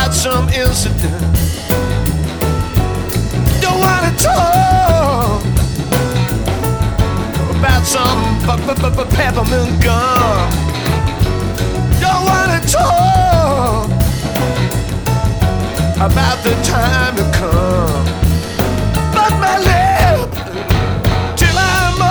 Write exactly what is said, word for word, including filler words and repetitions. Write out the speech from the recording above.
about some incident. Don't wanna talk about some peppermint gum. Don't wanna talk about the time